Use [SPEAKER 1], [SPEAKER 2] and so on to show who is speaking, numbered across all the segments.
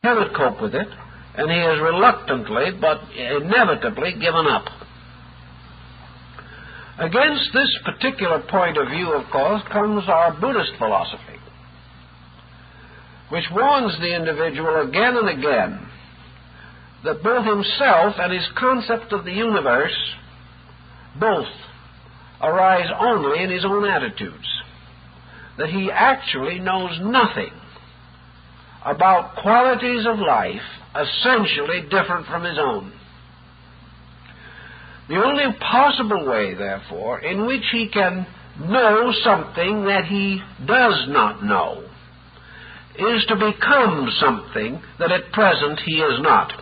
[SPEAKER 1] cannot cope with it, and he has reluctantly but inevitably given up. Against this particular point of view, of course, comes our Buddhist philosophy, which warns the individual again and again that both himself and his concept of the universe both arise only in his own attitudes, that he actually knows nothing about qualities of life essentially different from his own. The only possible way, therefore, in which he can know something that he does not know is to become something that at present he is not.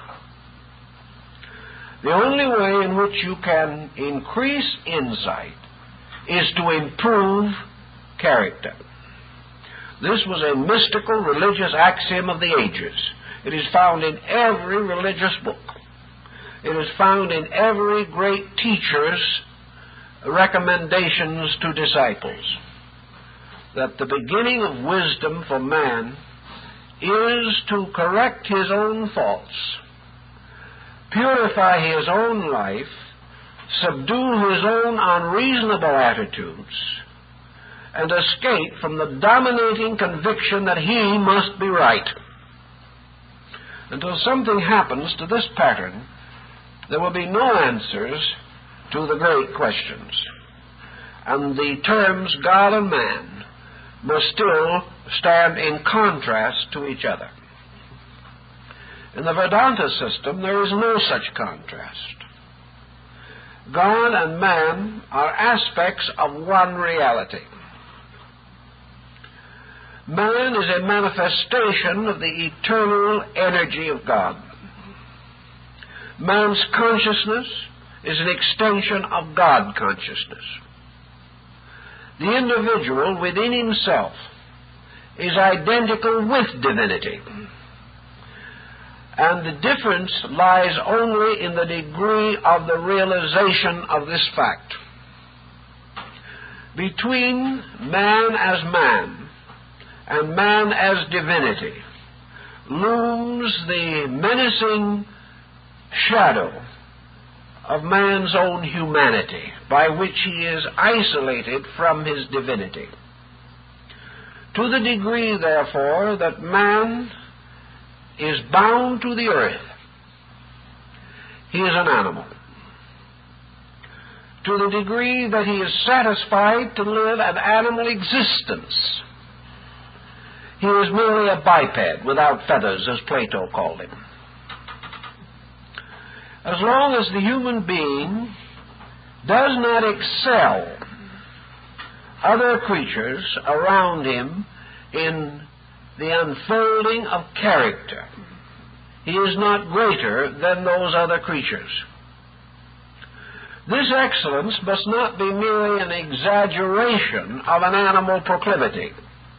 [SPEAKER 1] The only way in which you can increase insight is to improve character. This was a mystical religious axiom of the ages. It is found in every religious book. It is found in every great teacher's recommendations to disciples, that the beginning of wisdom for man is to correct his own faults, purify his own life, subdue his own unreasonable attitudes, and escape from the dominating conviction that he must be right. Until something happens to this pattern, there will be no answers to the great questions, and the terms God and man must still stand in contrast to each other. In the Vedanta system, there is no such contrast. God and man are aspects of one reality. Man is a manifestation of the eternal energy of God. Man's consciousness is an extension of God consciousness. The individual within himself is identical with divinity, and the difference lies only in the degree of the realization of this fact. Between man as man and man as divinity looms the menacing shadow of man's own humanity, by which he is isolated from his divinity. To the degree, therefore, that man is bound to the earth, he is an animal. To the degree that he is satisfied to live an animal existence, he is merely a biped without feathers, as Plato called him. As long as the human being does not excel other creatures around him in the unfolding of character, he is not greater than those other creatures. This excellence must not be merely an exaggeration of an animal proclivity.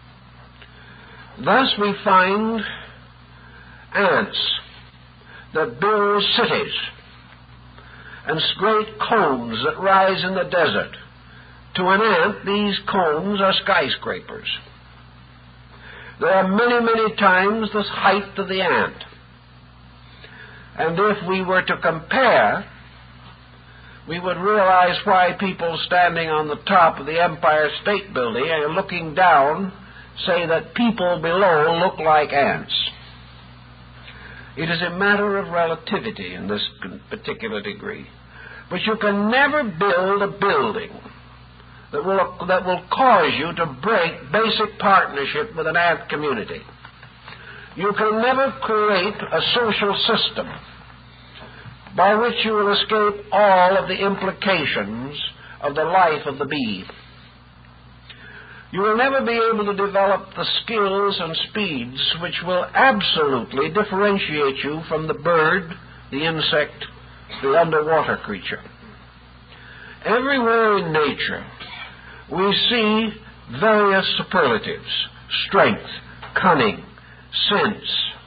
[SPEAKER 1] Thus we find ants that build cities, and great cones that rise in the desert. To an ant, these cones are skyscrapers. They are many, many times the height of the ant. And if we were to compare, we would realize why people standing on the top of the Empire State Building and looking down say that people below look like ants. It is a matter of relativity in this particular degree. But you can never build a building that will cause you to break basic partnership with an ant community. You can never create a social system by which you will escape all of the implications of the life of the bee. You will never be able to develop the skills and speeds which will absolutely differentiate you from the bird, the insect, the underwater creature. Everywhere in nature we see various superlatives: strength, cunning, sense.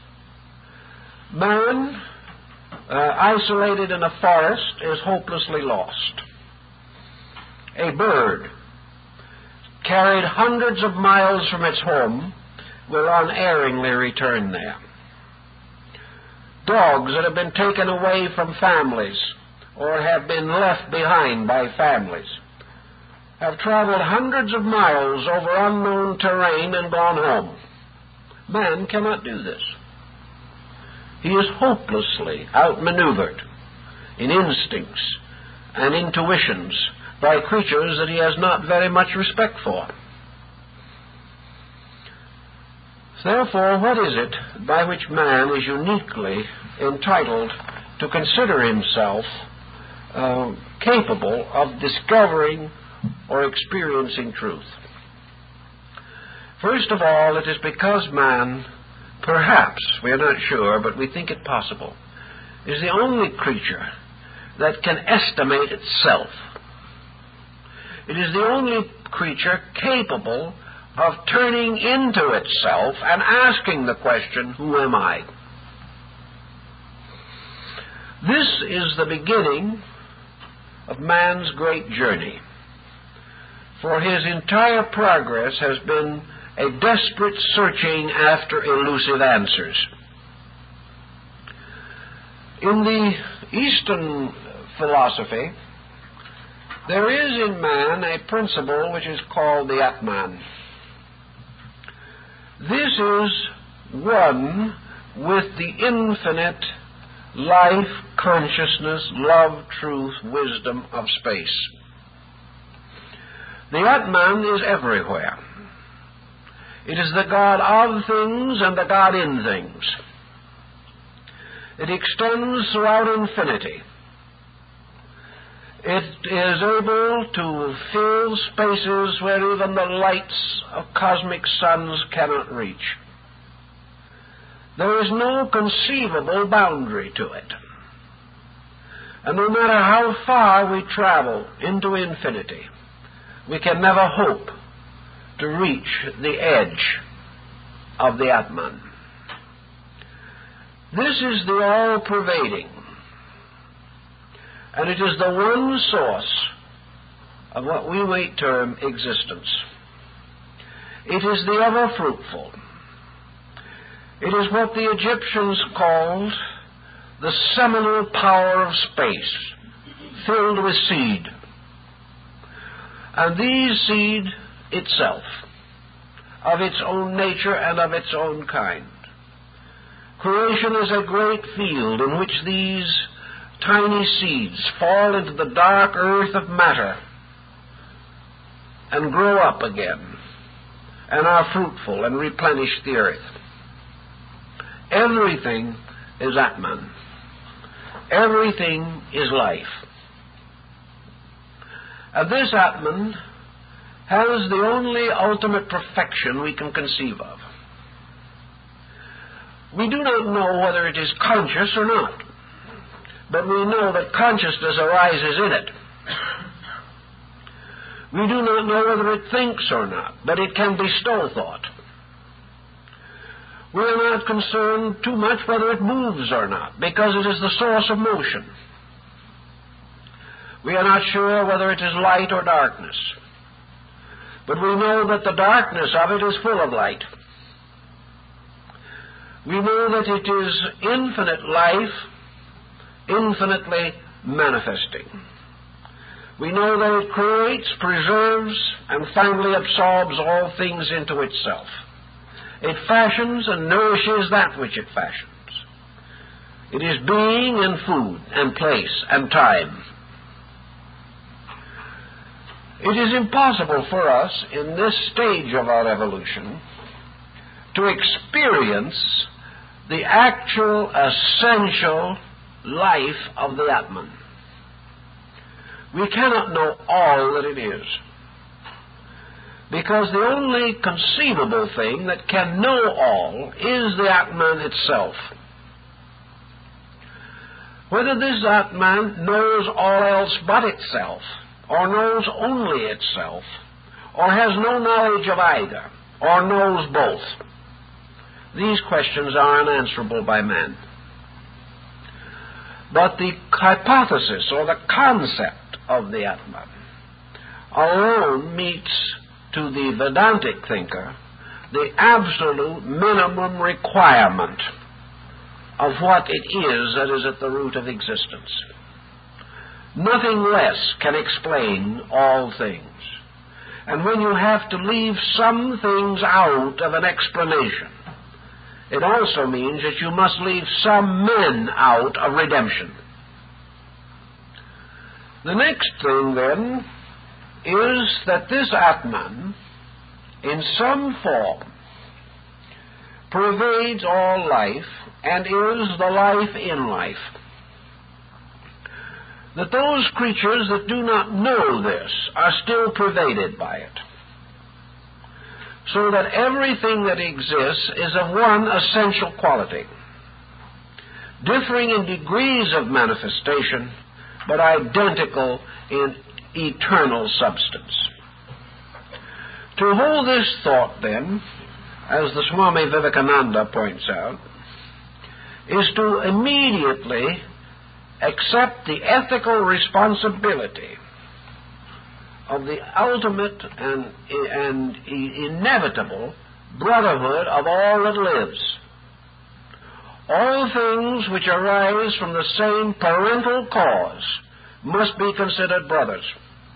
[SPEAKER 1] Man, isolated in a forest, is hopelessly lost. A bird, carried hundreds of miles from its home, will unerringly return there. Dogs that have been taken away from families or have been left behind by families have traveled hundreds of miles over unknown terrain and gone home. Man cannot do this. He is hopelessly outmaneuvered in instincts and intuitions by creatures that he has not very much respect for. Therefore, what is it by which man is uniquely entitled to consider himself capable of discovering or experiencing truth? First of all, it is because man, perhaps, we are not sure, but we think it possible, is the only creature that can estimate itself. It is the only creature capable of turning into itself and asking the question, who am I? This is the beginning of man's great journey, for his entire progress has been a desperate searching after elusive answers. In the Eastern philosophy, there is in man a principle which is called the Atman. This is one with the infinite life, consciousness, love, truth, wisdom of space. The Atman is everywhere. It is the God of things and the God in things. It extends throughout infinity. It is able to fill spaces where even the lights of cosmic suns cannot reach. There is no conceivable boundary to it. And no matter how far we travel into infinity, we can never hope to reach the edge of the Atman. This is the all-pervading, and it is the one source of what we might term existence. It is the ever-fruitful. It is what the Egyptians called the seminal power of space, filled with seed. And these seed itself, of its own nature and of its own kind. Creation is a great field in which these tiny seeds fall into the dark earth of matter and grow up again and are fruitful and replenish the earth. Everything is Atman. Everything is life. And this Atman has the only ultimate perfection we can conceive of. We do not know whether it is conscious or not, but we know that consciousness arises in it. We do not know whether it thinks or not, but it can bestow thought. We are not concerned too much whether it moves or not, because it is the source of motion. We are not sure whether it is light or darkness, but we know that the darkness of it is full of light. We know that it is infinite life, infinitely manifesting. We know that it creates, preserves, and finally absorbs all things into itself. It fashions and nourishes that which it fashions. It is being and food and place and time. It is impossible for us in this stage of our evolution to experience the actual, essential life of the Atman. We cannot know all that it is, because the only conceivable thing that can know all is the Atman itself. Whether this Atman knows all else but itself, or knows only itself, or has no knowledge of either, or knows both, these questions are unanswerable by man. But the hypothesis or the concept of the Atman alone meets, to the Vedantic thinker, the absolute minimum requirement of what it is that is at the root of existence. Nothing less can explain all things. And when you have to leave some things out of an explanation, it also means that you must leave some men out of redemption. The next thing, then, is that this Atman, in some form, pervades all life and is the life in life. That those creatures that do not know this are still pervaded by it. So that everything that exists is of one essential quality, differing in degrees of manifestation, but identical in eternal substance. To hold this thought, then, as the Swami Vivekananda points out, is to immediately accept the ethical responsibility of the ultimate and inevitable brotherhood of all that lives. All things which arise from the same parental cause must be considered brothers.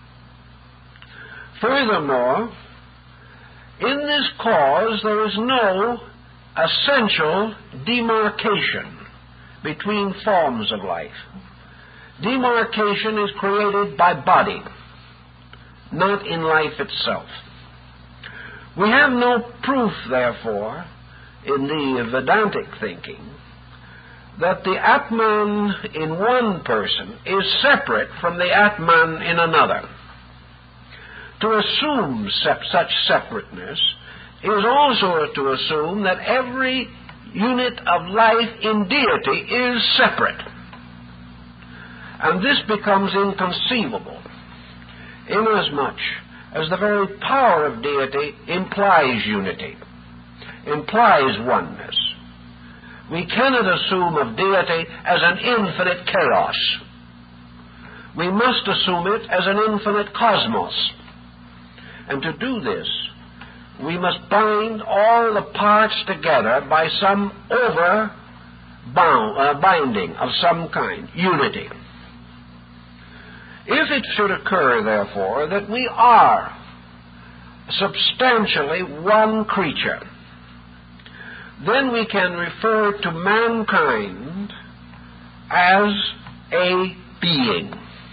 [SPEAKER 1] Furthermore, in this cause there is no essential demarcation between forms of life. Demarcation is created by body, not in life itself. We have no proof, therefore, in the Vedantic thinking, that the Atman in one person is separate from the Atman in another. To assume such separateness is also to assume that every unit of life in deity is separate. And this becomes inconceivable, inasmuch as the very power of deity implies unity, implies oneness. We cannot assume of deity as an infinite chaos. We must assume it as an infinite cosmos. And to do this, we must bind all the parts together by some binding of some kind, unity. If it should occur, therefore, that we are substantially one creature, then we can refer to mankind as a being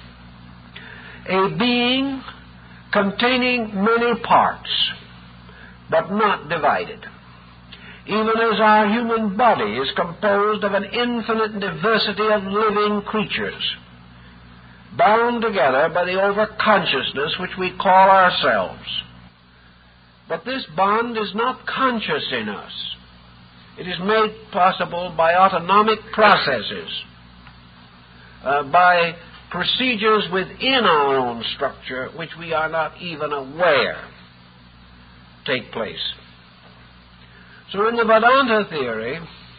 [SPEAKER 1] containing many parts, but not divided, even as our human body is composed of an infinite diversity of living creatures, bound together by the overconsciousness which we call ourselves. But this bond is not conscious in us. It is made possible by autonomic processes, by procedures within our own structure which we are not even aware take place. So in the Vedanta theory,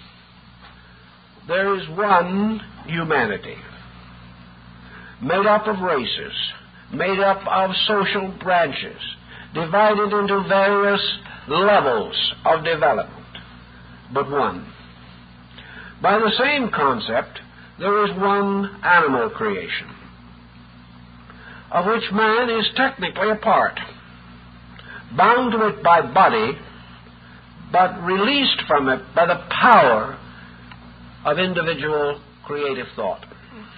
[SPEAKER 1] there is one humanity, made up of races, made up of social branches, divided into various levels of development, but one. By the same concept, there is one animal creation, of which man is technically a part, bound to it by body, but released from it by the power of individual creative thought.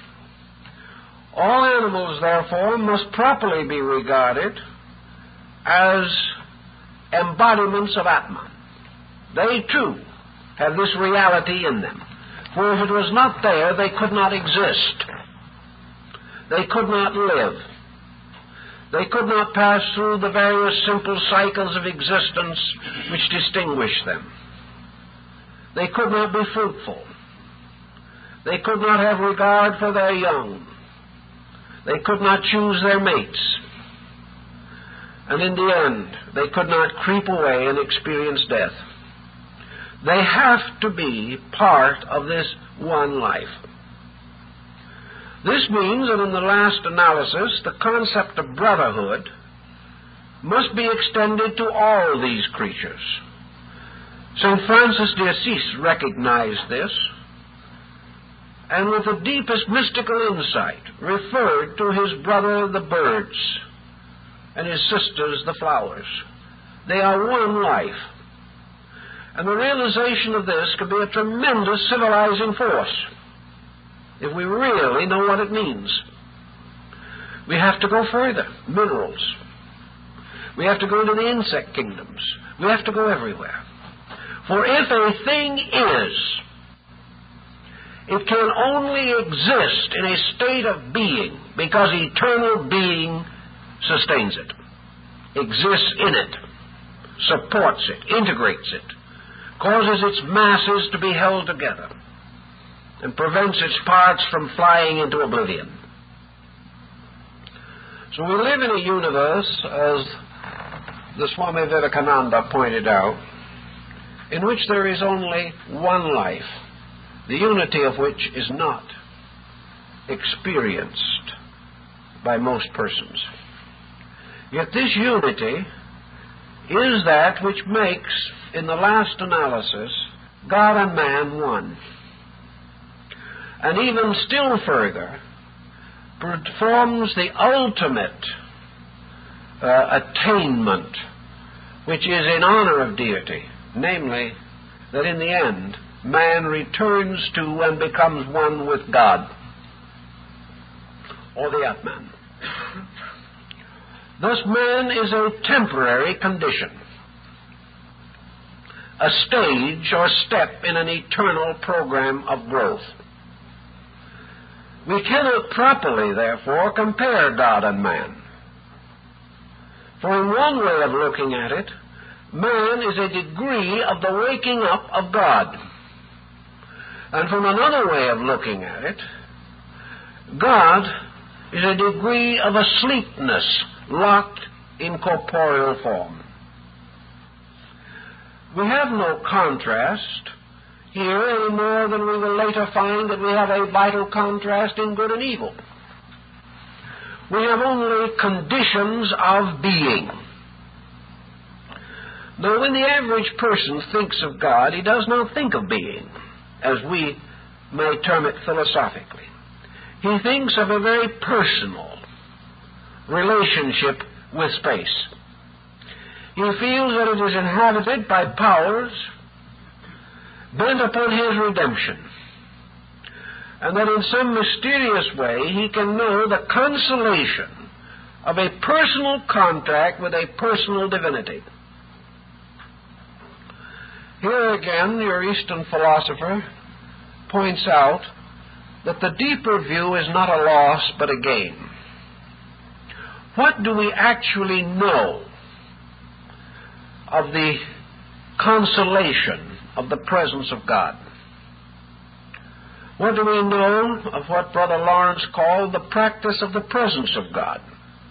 [SPEAKER 1] All animals, therefore, must properly be regarded as embodiments of Atman. They, too, have this reality in them. For if it was not there, they could not exist. They could not live. They could not pass through the various simple cycles of existence which distinguish them. They could not be fruitful. They could not have regard for their young. They could not choose their mates. And in the end, they could not creep away and experience death. They have to be part of this one life. This means that in the last analysis, the concept of brotherhood must be extended to all these creatures. St. Francis de Assisi recognized this and with the deepest mystical insight referred to his brother the birds and his sisters the flowers. They are one life. And the realization of this could be a tremendous civilizing force if we really know what it means. We have to go further. Minerals. We have to go into the insect kingdoms. We have to go everywhere. For if a thing is, it can only exist in a state of being because eternal being sustains it, exists in it, supports it, integrates it, causes its masses to be held together, and prevents its parts from flying into oblivion. So we live in a universe, as the Swami Vivekananda pointed out, in which there is only one life, the unity of which is not experienced by most persons. Yet this unity is that which makes, in the last analysis, God and man one. And even still further, performs the ultimate attainment, which is in honor of deity, namely, that in the end, man returns to and becomes one with God, or the Atman. Thus, man is a temporary condition, a stage or step in an eternal program of growth. We cannot properly, therefore, compare God and man. For in one way of looking at it, man is a degree of the waking up of God. And from another way of looking at it, God is a degree of asleepness locked in corporeal form. We have no contrast here any more than we will later find that we have a vital contrast in good and evil. We have only conditions of being. Though when the average person thinks of God, he does not think of being, as we may term it philosophically. He thinks of a very personal relationship with space. He feels that it is inhabited by powers bent upon his redemption, and that in some mysterious way he can know the consolation of a personal contact with a personal divinity. Here again, your Eastern philosopher points out that the deeper view is not a loss but a gain. What do we actually know of the consolation of the presence of God? What do we know of what Brother Lawrence called the practice of the presence of God?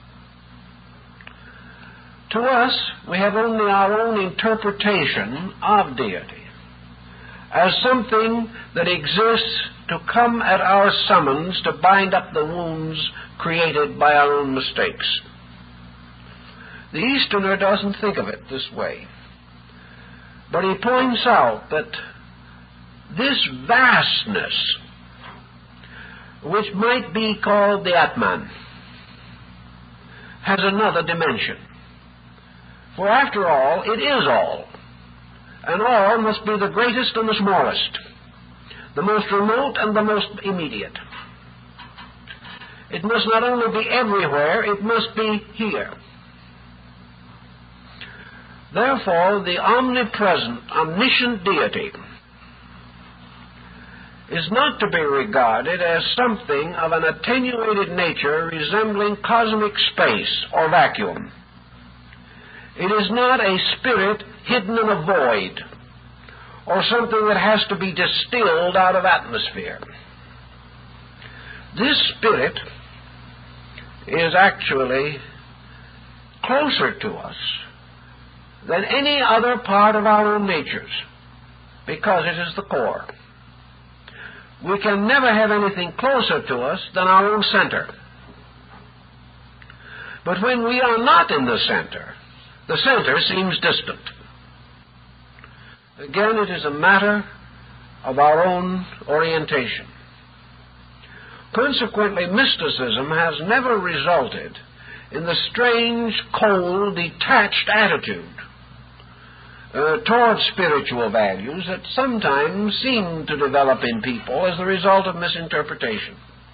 [SPEAKER 1] To us, we have only our own interpretation of deity as something that exists to come at our summons to bind up the wounds created by our own mistakes. The Easterner doesn't think of it this way, but he points out that this vastness, which might be called the Atman, has another dimension. For after all, it is all, and all must be the greatest and the smallest, the most remote and the most immediate. It must not only be everywhere, it must be here. Therefore, the omnipresent, omniscient deity is not to be regarded as something of an attenuated nature resembling cosmic space or vacuum. It is not a spirit hidden in a void or something that has to be distilled out of atmosphere. This spirit is actually closer to us than any other part of our own natures, because it is the core. We can never have anything closer to us than our own center. But when we are not in the center seems distant. Again, it is a matter of our own orientation. Consequently, mysticism has never resulted in the strange, cold, detached attitude towards spiritual values that sometimes seem to develop in people as the result of misinterpretation.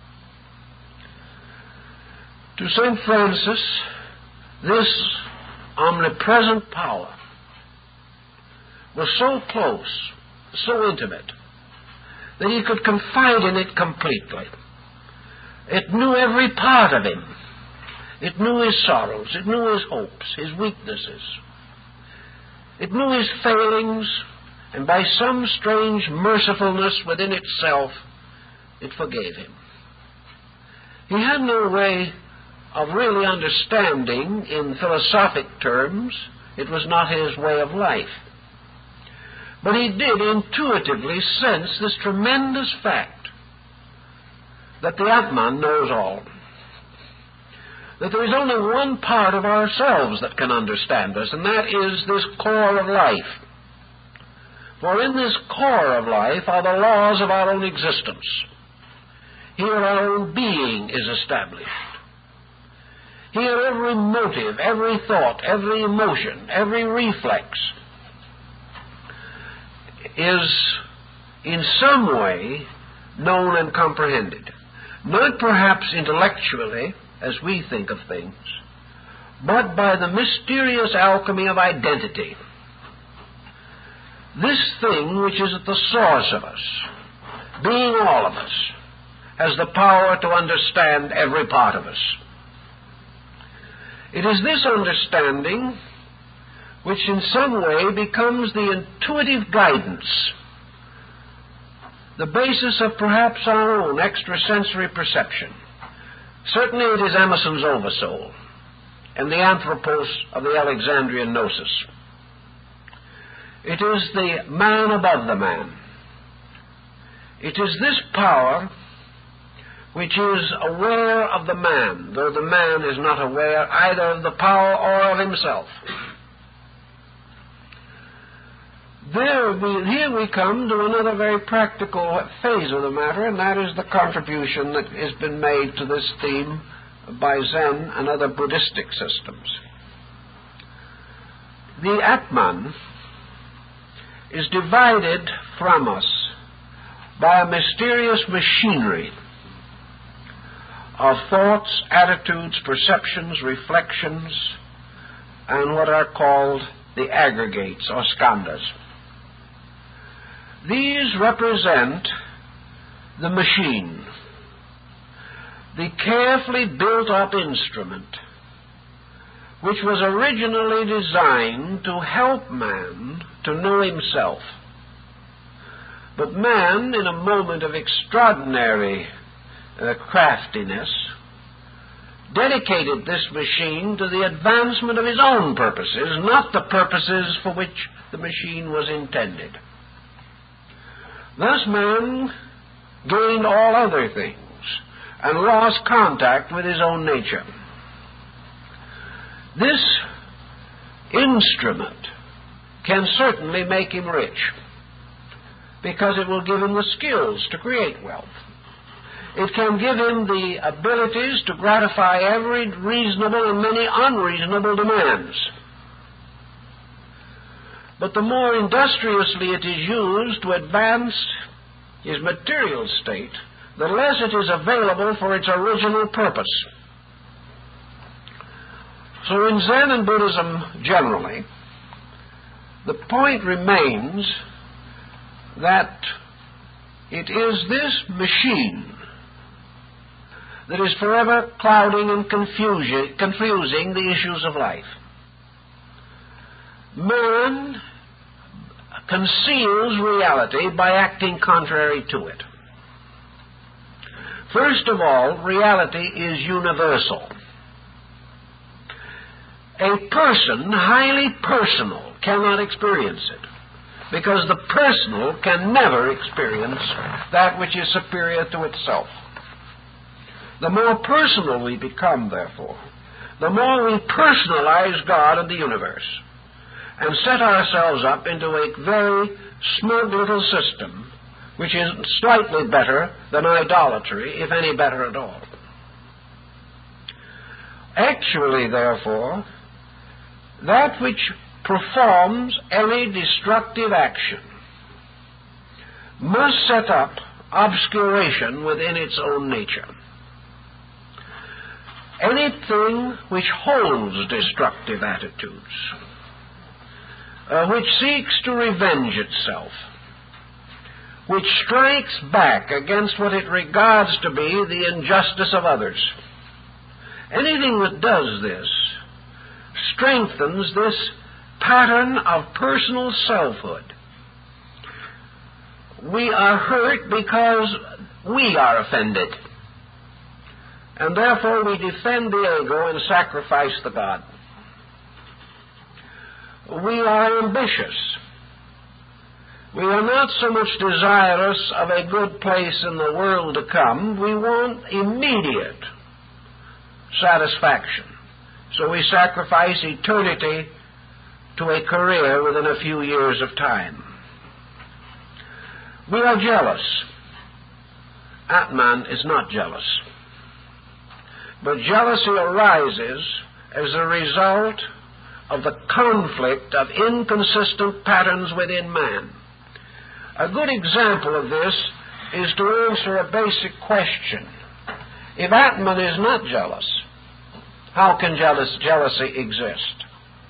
[SPEAKER 1] To St. Francis, this omnipresent power was so close, so intimate, that he could confide in it completely. It knew every part of him. It knew his sorrows. It knew his hopes, his weaknesses. It knew his failings, and by some strange mercifulness within itself, it forgave him. He had no way of really understanding in philosophic terms. It was not his way of life. But he did intuitively sense this tremendous fact that the Atman knows all. That there is only one part of ourselves that can understand us, and that is this core of life. For in this core of life are the laws of our own existence. Here our own being is established. Here every motive, every thought, every emotion, every reflex is in some way known and comprehended. Not perhaps intellectually, as we think of things, but by the mysterious alchemy of identity. This thing which is at the source of us, being all of us, has the power to understand every part of us. It is this understanding which in some way becomes the intuitive guidance, the basis of perhaps our own extrasensory perception. Certainly it is Emerson's oversoul and the anthropos of the Alexandrian gnosis. It is the man above the man. It is this power which is aware of the man, though the man is not aware either of the power or of himself. Here we come to another very practical phase of the matter, and that is the contribution that has been made to this theme by Zen and other Buddhistic systems. The Atman is divided from us by a mysterious machinery of thoughts, attitudes, perceptions, reflections, and what are called the aggregates or skandhas. These represent the machine, the carefully built-up instrument which was originally designed to help man to know himself. But man, in a moment of extraordinary craftiness, dedicated this machine to the advancement of his own purposes, not the purposes for which the machine was intended. Thus man gained all other things and lost contact with his own nature. This instrument can certainly make him rich, because it will give him the skills to create wealth. It can give him the abilities to gratify every reasonable and many unreasonable demands. But the more industriously it is used to advance his material state, the less it is available for its original purpose. So in Zen and Buddhism generally, the point remains that it is this machine that is forever clouding and confusing the issues of life. Man conceals reality by acting contrary to it. First of all, reality is universal. A person, highly personal, cannot experience it, because the personal can never experience that which is superior to itself. The more personal we become, therefore, the more we personalize God and the universe, and set ourselves up into a very snug little system which is slightly better than idolatry, if any better at all. Actually, therefore, that which performs any destructive action must set up obscuration within its own nature. Anything which holds destructive attitudes, which seeks to revenge itself, which strikes back against what it regards to be the injustice of others, anything that does this strengthens this pattern of personal selfhood. We are hurt because we are offended, and therefore we defend the ego and sacrifice the God. We are ambitious. We are not so much desirous of a good place in the world to come. We want immediate satisfaction. So we sacrifice eternity to a career within a few years of time. We are jealous. Atman is not jealous. But jealousy arises as a result of the conflict of inconsistent patterns within man. A good example of this is to answer a basic question. If Atman is not jealous, how can jealousy exist?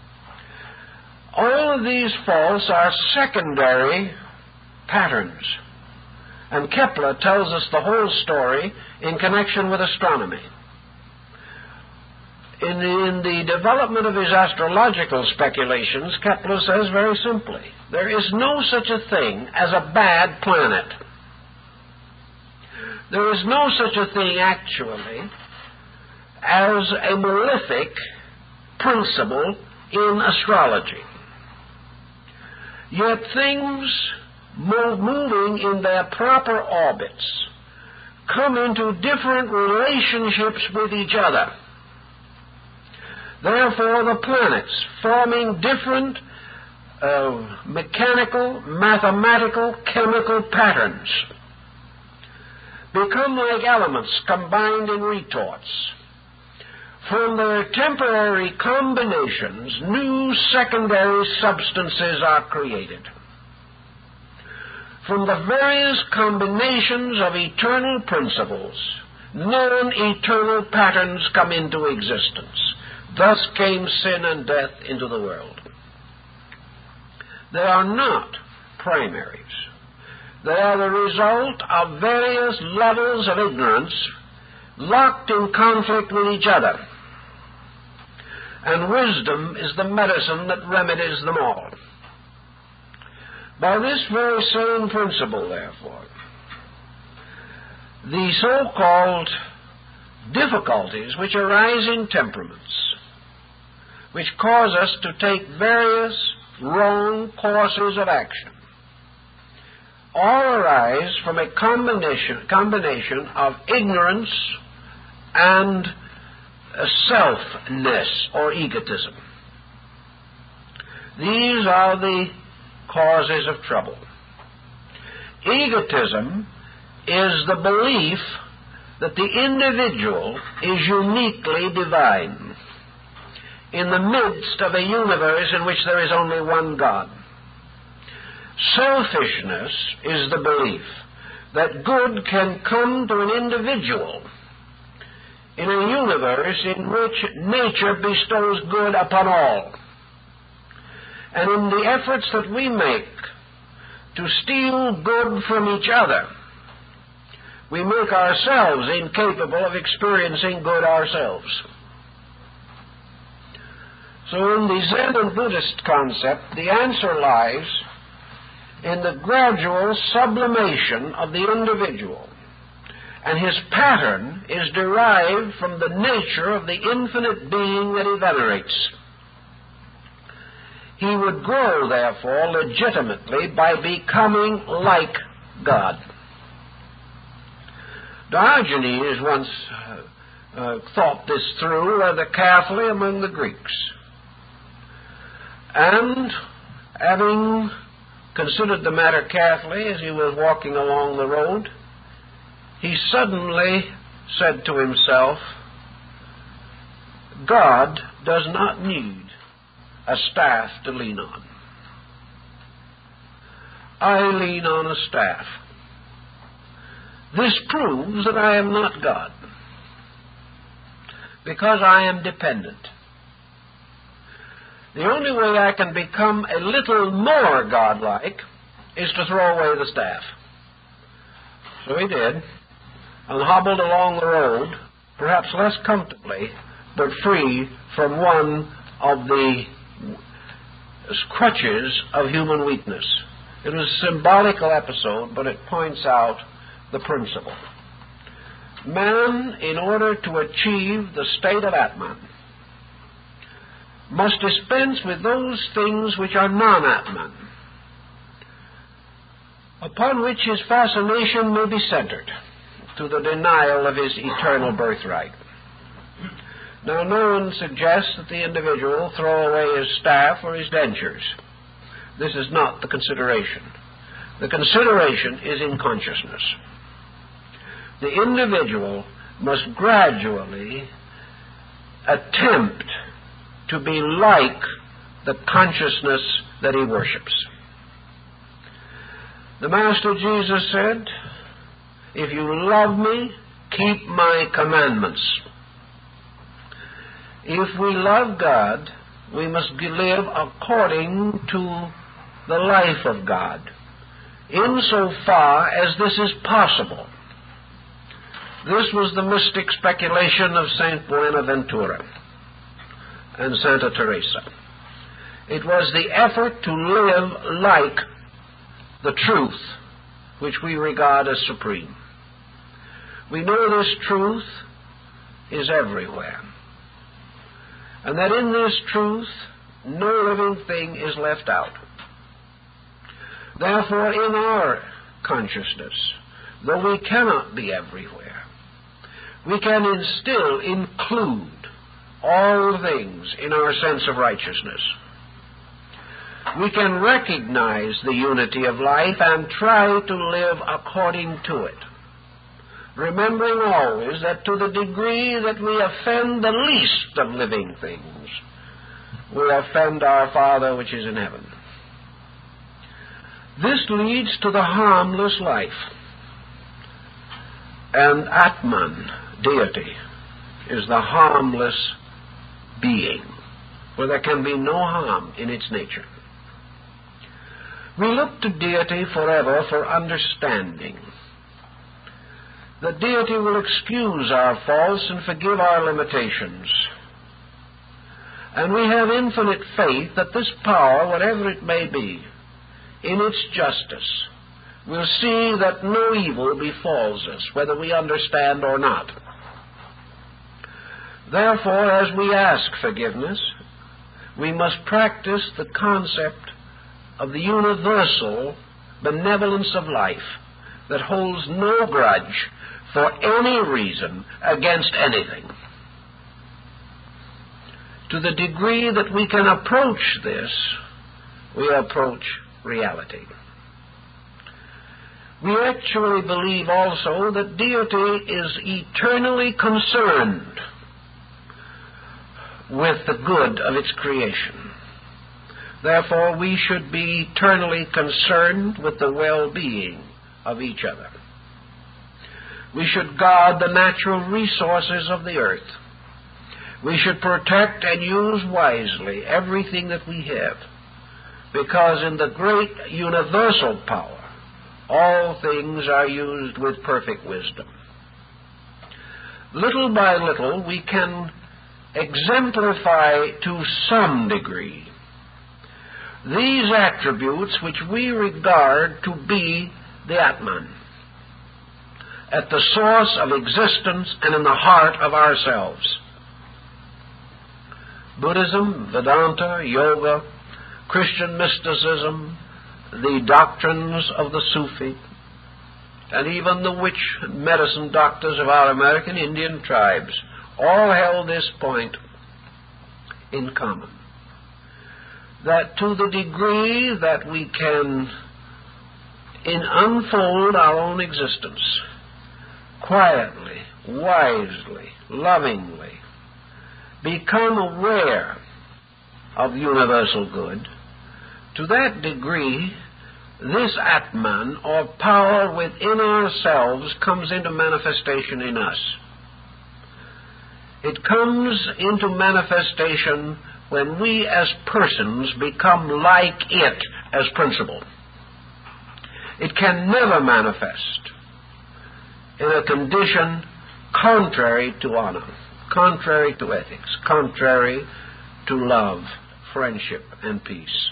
[SPEAKER 1] All of these faults are secondary patterns. And Kepler tells us the whole story in connection with astronomy. In the development of his astrological speculations, Kepler says very simply, there is no such a thing as a bad planet. There is no such a thing, actually, as a malefic principle in astrology. Yet things moving in their proper orbits come into different relationships with each other. Therefore, the planets, forming different mechanical, mathematical, chemical patterns, become like elements combined in retorts. From their temporary combinations, new secondary substances are created. From the various combinations of eternal principles, non-eternal patterns come into existence. Thus came sin and death into the world. They are not primaries. They are the result of various levels of ignorance locked in conflict with each other. And wisdom is the medicine that remedies them all. By this very same principle, therefore, the so-called difficulties which arise in temperaments, which cause us to take various wrong courses of action, all arise from a combination of ignorance and selfness or egotism. These are the causes of trouble. Egotism is the belief that the individual is uniquely divine in the midst of a universe in which there is only one God. Selfishness is the belief that good can come to an individual in a universe in which nature bestows good upon all. And in the efforts that we make to steal good from each other, we make ourselves incapable of experiencing good ourselves. So in the Zen and Buddhist concept, the answer lies in the gradual sublimation of the individual, and his pattern is derived from the nature of the infinite being that he venerates. He would grow, therefore, legitimately by becoming like God. Diogenes once thought this through rather carefully among the Greeks. And having considered the matter carefully as he was walking along the road, he suddenly said to himself, God does not need a staff to lean on. I lean on a staff. This proves that I am not God, because I am dependent. The only way I can become a little more godlike is to throw away the staff. So he did, and hobbled along the road, perhaps less comfortably, but free from one of the crutches of human weakness. It was a symbolical episode, but it points out the principle. Man, in order to achieve the state of Atman, must dispense with those things which are non-Atman, upon which his fascination may be centered, to the denial of his eternal birthright. Now, no one suggests that the individual throw away his staff or his dentures. This is not the consideration. The consideration is in consciousness. The individual must gradually attempt to be like the consciousness that he worships. The Master Jesus said, if you love me, keep my commandments. If we love God, we must live according to the life of God, insofar as this is possible. This was the mystic speculation of Saint Buenaventura and Santa Teresa. It was the effort to live like the truth which we regard as supreme. We know this truth is everywhere, and that in this truth no living thing is left out. Therefore, in our consciousness, though we cannot be everywhere, we can still include all things in our sense of righteousness. We can recognize the unity of life and try to live according to it, remembering always that to the degree that we offend the least of living things, we offend our Father which is in heaven. This leads to the harmless life. And Atman, deity, is the harmless being, where there can be no harm in its nature. We look to deity forever for understanding. The deity will excuse our faults and forgive our limitations. And we have infinite faith that this power, whatever it may be, in its justice, will see that no evil befalls us, whether we understand or not. Therefore, as we ask forgiveness, we must practice the concept of the universal benevolence of life that holds no grudge for any reason against anything. To the degree that we can approach this, we approach reality. We actually believe also that deity is eternally concerned with the good of its creation. Therefore, we should be eternally concerned with the well-being of each other. We should guard the natural resources of the earth. We should protect and use wisely everything that we have, because in the great universal power, all things are used with perfect wisdom. Little by little, we can exemplify to some degree these attributes which we regard to be the Atman, at the source of existence and in the heart of ourselves. Buddhism, Vedanta, Yoga, Christian mysticism, the doctrines of the Sufi, and even the witch medicine doctors of our American Indian tribes all held this point in common. that to the degree that we can unfold our own existence quietly, wisely, lovingly, become aware of universal good, to that degree this Atman, or power within ourselves, comes into manifestation in us. It comes into manifestation when we as persons become like it as principle. It can never manifest in a condition contrary to honor, contrary to ethics, contrary to love, friendship, and peace.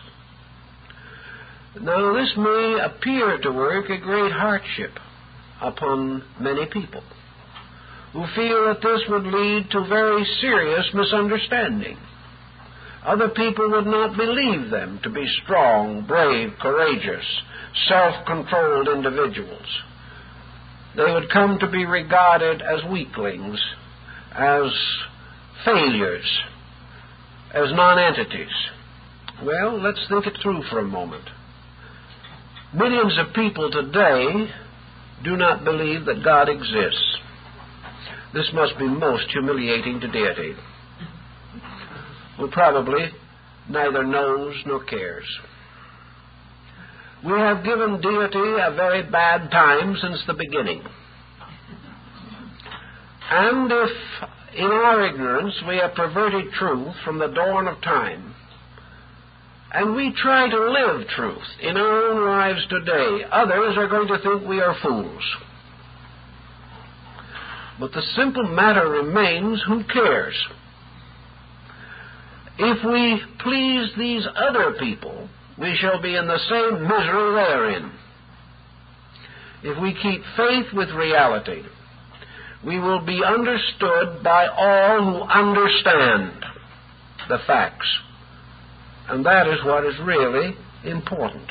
[SPEAKER 1] Now, this may appear to work a great hardship upon many people who feel that this would lead to very serious misunderstanding. Other people would not believe them to be strong, brave, courageous, self-controlled individuals. They would come to be regarded as weaklings, as failures, as non-entities. Well, let's think it through for a moment. Millions of people today do not believe that God exists. This must be most humiliating to deity, who probably neither knows nor cares. We have given deity a very bad time since the beginning. And if in our ignorance we have perverted truth from the dawn of time, and we try to live truth in our own lives today, others are going to think we are fools. But the simple matter remains, who cares? If we please these other people, we shall be in the same misery they're in. If we keep faith with reality, we will be understood by all who understand the facts. And that is what is really important.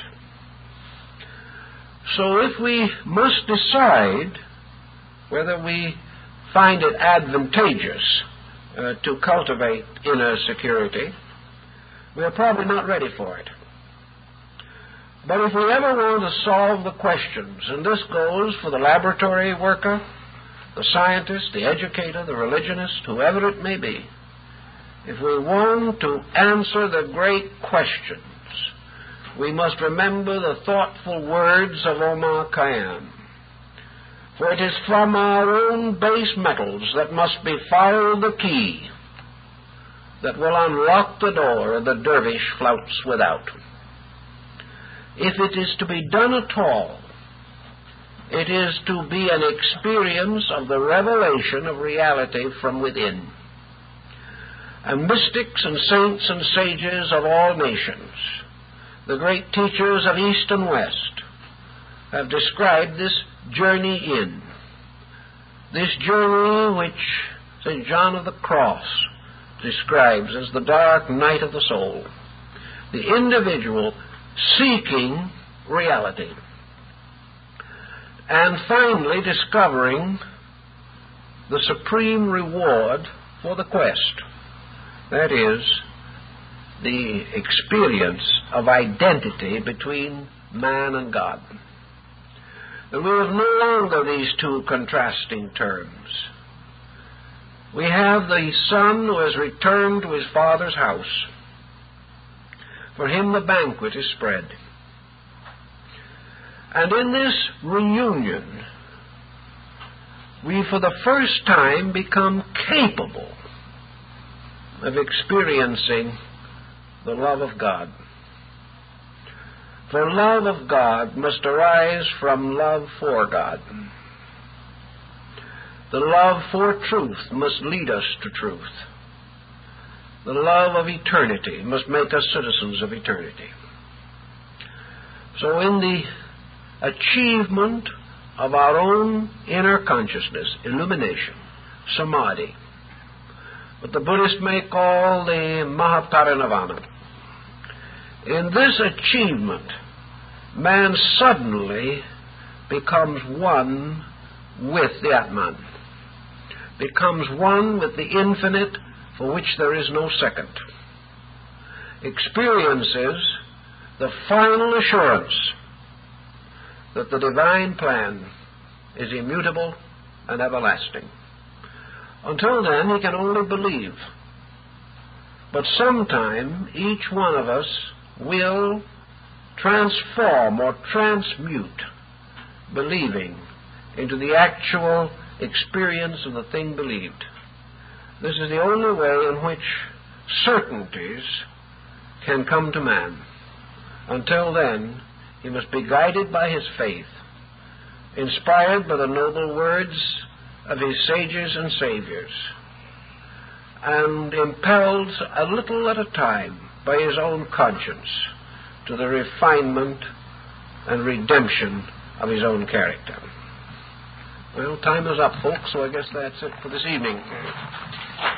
[SPEAKER 1] So if we must decide whether we find it advantageous to cultivate inner security, we are probably not ready for it. But if we ever want to solve the questions, and this goes for the laboratory worker, the scientist, the educator, the religionist, whoever it may be, if we want to answer the great questions, we must remember the thoughtful words of Omar Khayyam. For it is from our own base metals that must be found the key that will unlock the door the dervish flouts without. If it is to be done at all, it is to be an experience of the revelation of reality from within. And mystics and saints and sages of all nations, the great teachers of East and West, have described this journey in. This journey which St. John of the Cross describes as the dark night of the soul. The individual seeking reality. And finally discovering the supreme reward for the quest. That is, the experience of identity between man and God. And we have no longer these two contrasting terms. We have the son who has returned to his father's house. For him the banquet is spread. And in this reunion, we for the first time become capable of experiencing the love of God. For love of God must arise from love for God. The love for truth must lead us to truth. The love of eternity must make us citizens of eternity. So in the achievement of our own inner consciousness, illumination, samadhi, what the Buddhists may call the Mahaparinirvana, in this achievement, man suddenly becomes one with the Atman, becomes one with the infinite for which there is no second. experiences the final assurance that the divine plan is immutable and everlasting. Until then, he can only believe. But sometime, each one of us will transform or transmute believing into the actual experience of the thing believed. This is the only way in which certainties can come to man. Until then, he must be guided by his faith, inspired by the noble words of his sages and saviors, and impelled a little at a time by his own conscience to the refinement and redemption of his own character. Well, time is up, folks, so I guess that's it for this evening.